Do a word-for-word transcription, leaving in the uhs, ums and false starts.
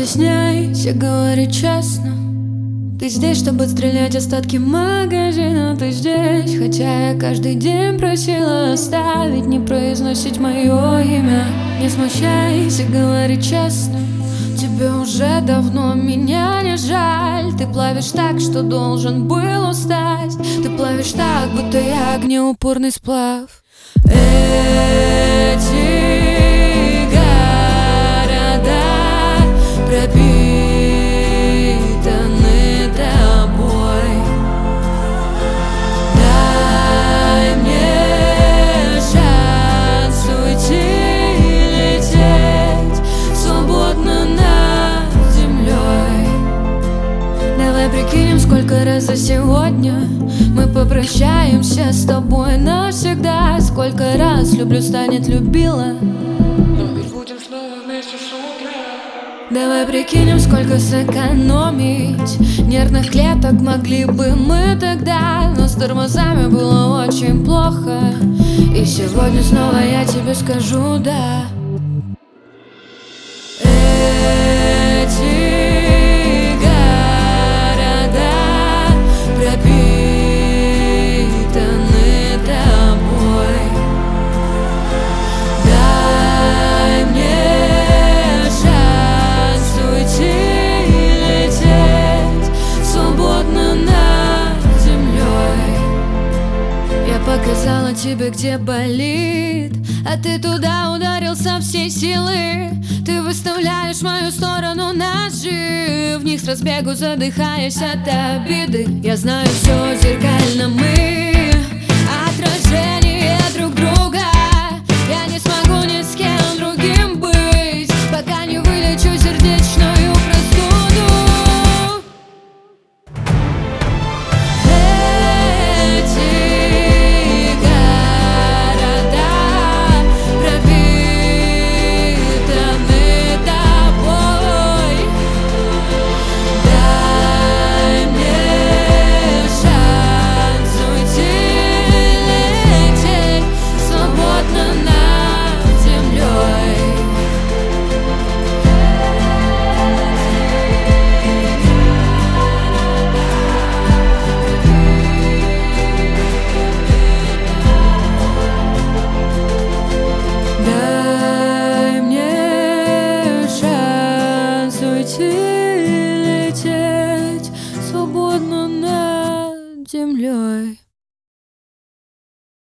стесняйся, говори честно. Ты здесь, чтобы стрелять остатки магазина. Ты здесь, хотя я каждый день просила оставить, не произносить мое имя. Не смущайся, говори честно. Тебе уже давно меня не жаль. Ты плавишь так, что должен был устать. Ты плавишь так, будто я огнеупорный сплав. Эти города пропитаны тобой. Дай мне шанс уйти и лететь свободно над землей. Давай прикинем, сколько раз за сегодня мы попрощаемся с тобой навсегда. Сколько раз люблю станет любила. Давай прикинем, сколько сэкономить нервных клеток могли бы мы тогда. Но с тормозами было очень плохо, и сегодня снова я тебе скажу да. Эти города пропитаны тобой. Дай мне показала тебе, где болит, а ты туда ударил со всей силы. Ты выставляешь в мою сторону ножи, в них с разбегу задыхаясь от обиды. Я знаю, все зеркально мы, отражение друг друга. Я не смогу ни с кем другим быть, пока не вылечу сердечную простуду. Лететь свободно над землей.